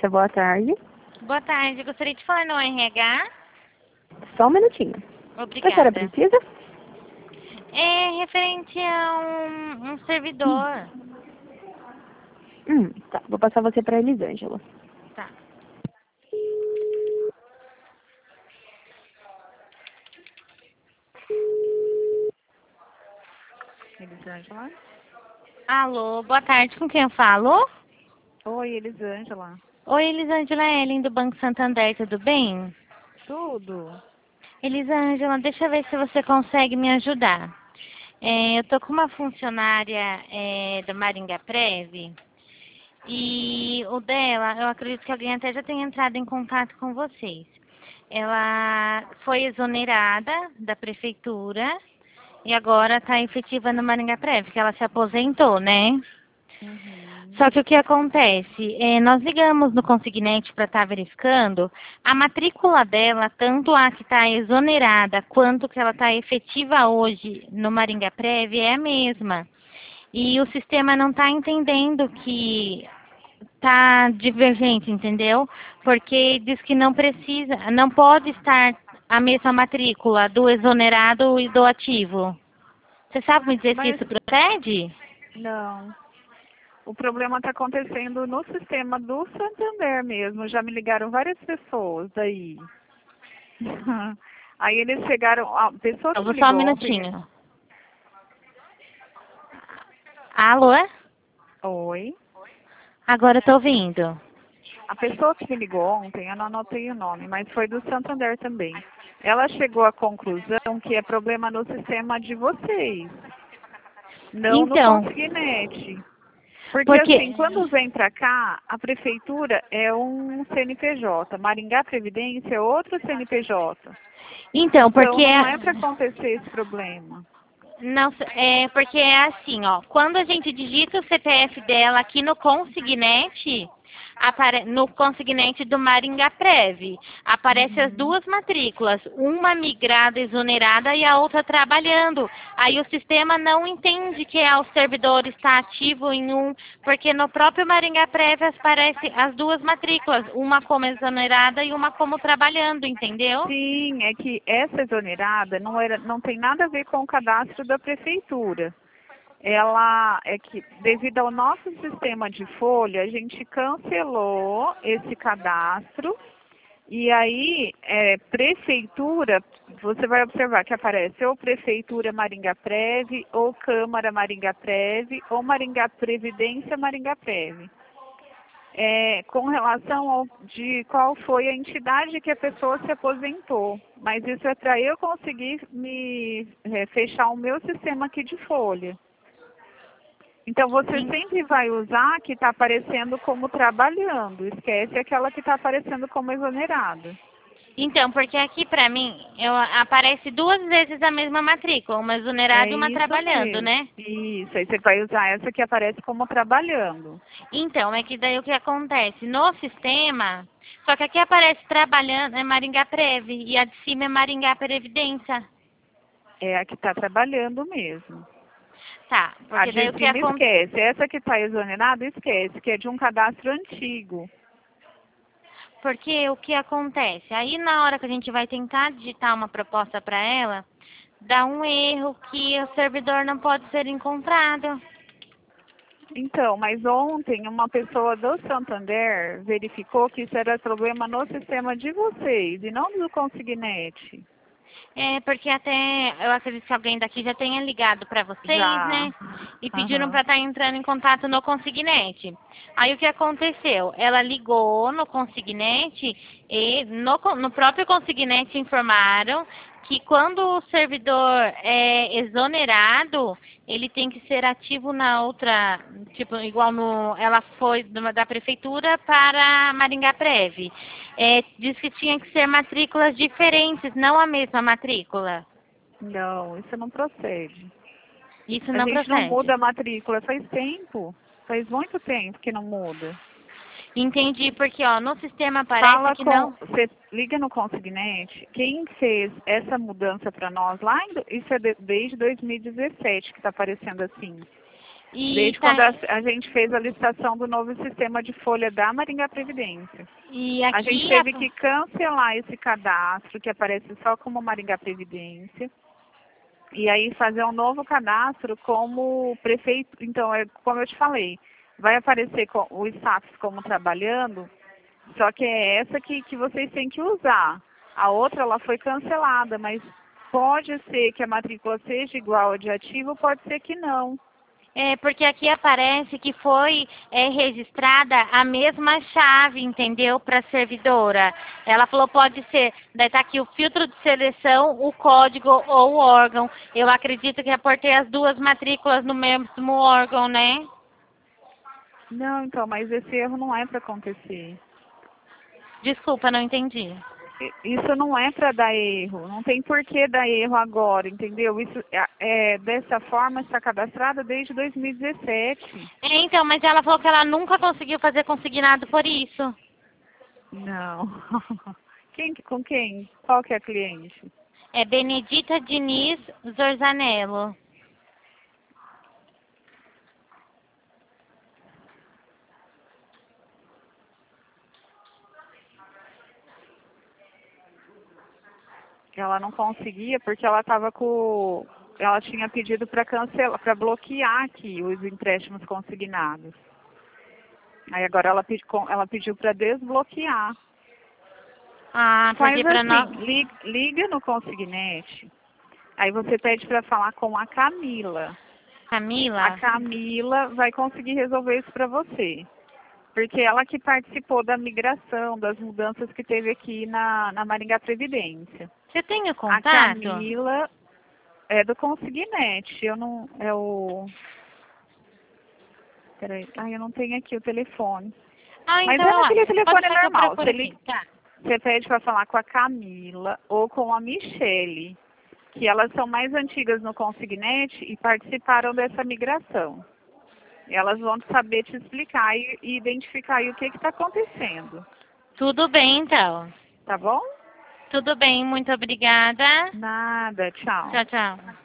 Agência, boa tarde. Boa tarde, gostaria de falar no RH. Só um minutinho. O que a senhora Obrigada. precisa? É referente a um servidor. Tá. Vou passar você para Elisângela. Tá. Elisângela? Alô, boa tarde, com quem eu falo? Oi, Elisângela. Oi, Elisângela Ellen, do Banco Santander, tudo bem? Tudo? Elisângela, deixa eu ver se você consegue me ajudar. Eu tô com uma funcionária da Maringá Prev e o dela, eu acredito que alguém até já tenha entrado em contato com vocês. Ela foi exonerada da prefeitura e agora está efetiva no Maringá Prev, que ela se aposentou, né? Uhum. Só que o que acontece? Nós ligamos no Consignet para estar verificando a matrícula dela, tanto a que está exonerada quanto que ela está efetiva hoje no Maringá Prev, é a mesma. E o sistema não está entendendo que está divergente, entendeu? Porque diz que não precisa, não pode estar a mesma matrícula do exonerado e do ativo. Você sabe me dizer se Mas isso procede? não. O problema está acontecendo no sistema do Santander mesmo. Já me ligaram várias pessoas daí. Aí eles chegaram. A pessoa Eu que me vou só um ligou ontem. minutinho. Alô? Oi. Agora eu tô ouvindo. A pessoa que me ligou ontem, eu não anotei o nome, mas foi do Santander também. Ela chegou à conclusão que é problema no sistema de vocês, não no Então, Consignet. Porque porque... assim, quando vem para cá, a prefeitura é um CNPJ, Maringá Previdência é outro CNPJ. Então, Então porque... não é para acontecer esse problema. Não, porque é assim, ó. Quando a gente digita o CPF dela aqui no Consignet, no Consignet do Maringá Prev, aparece as Uhum. duas matrículas, uma migrada exonerada e a outra trabalhando. Aí o sistema não entende que o servidor está ativo em um, porque no próprio Maringá Prev aparece as duas matrículas, uma como exonerada e uma como trabalhando, entendeu? Sim, é que essa exonerada não tem nada a ver com o cadastro da prefeitura. Ela é que, devido ao nosso sistema de folha, a gente cancelou esse cadastro e aí, prefeitura, você vai observar que aparece ou Prefeitura Maringá Prev, ou Câmara Maringá Prev, ou Maringá Previdência Maringá Prev. Com relação de qual foi a entidade que a pessoa se aposentou. Mas isso é para eu conseguir fechar o meu sistema aqui de folha. Então, você Sim. sempre vai usar a que está aparecendo como trabalhando. Esquece aquela que está aparecendo como exonerada. Então, porque aqui pra mim aparece duas vezes a mesma matrícula, uma exonerada É e uma isso trabalhando, mesmo. né? Isso, aí você vai usar essa que aparece como trabalhando. Então, é que daí o que acontece? No sistema, só que aqui aparece trabalhando, é Maringá Prev, e a de cima é Maringá Previdência. É a que está trabalhando mesmo. Tá, A porque daí de o que cima acontece? esquece. Essa que está exonerada, esquece, que é de um cadastro antigo. Porque o que acontece? Aí na hora que a gente vai tentar digitar uma proposta para ela, dá um erro que o servidor não pode ser encontrado. Então, mas ontem uma pessoa do Santander verificou que isso era problema no sistema de vocês e não do Consignet. Porque até eu acredito que alguém daqui já tenha ligado para vocês, Já. né? E pediram Aham. para estar entrando em contato no Consignet. Aí o que aconteceu? Ela ligou no Consignet e no próprio Consignet informaram que quando o servidor é exonerado, ele tem que ser ativo na outra, tipo, igual ela foi da prefeitura para Maringá Prev. Diz que tinha que ser matrículas diferentes, não a mesma matrícula. Não, isso não procede. Isso A não gente não procede. muda a matrícula faz tempo. Faz muito tempo que não muda. Entendi, porque ó, no sistema aparece Fala que com. não. Você liga no Consignet. Quem fez essa mudança para nós lá, isso é desde 2017 que está aparecendo assim. Desde quando a gente fez a licitação do novo sistema de folha da Maringá Previdência. E aqui a gente teve que cancelar esse cadastro, que aparece só como Maringá Previdência, e aí fazer um novo cadastro como prefeito. Então, como eu te falei, vai aparecer o status como trabalhando, só que é essa que vocês têm que usar. A outra, ela foi cancelada, mas pode ser que a matrícula seja igual a de ativo, pode ser que não. Porque aqui aparece que foi registrada a mesma chave, entendeu? Para a servidora. Ela falou pode ser. Daí tá aqui o filtro de seleção, o código ou o órgão. Eu acredito que aportei as duas matrículas no mesmo órgão, né? Não, então, mas esse erro não é para acontecer. Desculpa, não entendi. Isso não é para dar erro, não tem por que dar erro agora, entendeu? Isso dessa forma está cadastrada desde 2017. Então, mas ela falou que ela nunca conseguiu fazer consignado por isso. Não. Com quem? Qual que é a cliente? É Benedita Diniz Zorzanello. Ela não conseguia porque ela estava ela tinha pedido para cancelar, para bloquear aqui os empréstimos consignados. Aí agora ela pediu para desbloquear. Porque para nós... liga no Consignet. Aí você pede para falar com a Camila. Camila? A Camila vai conseguir resolver isso para você. Porque ela que participou da migração, das mudanças que teve aqui na Maringá Previdência. Você tem o contato? A Camila é do Consignet. Eu não... É o... Peraí. Eu não tenho aqui o telefone. Mas então é naquele telefone normal. Tá. Você pede para falar com a Camila ou com a Michele, que elas são mais antigas no Consignet e participaram dessa migração. Elas vão saber te explicar e identificar aí o que está acontecendo. Tudo bem, então. Tá bom? Tudo bem, muito obrigada. Nada, tchau. Tchau, tchau.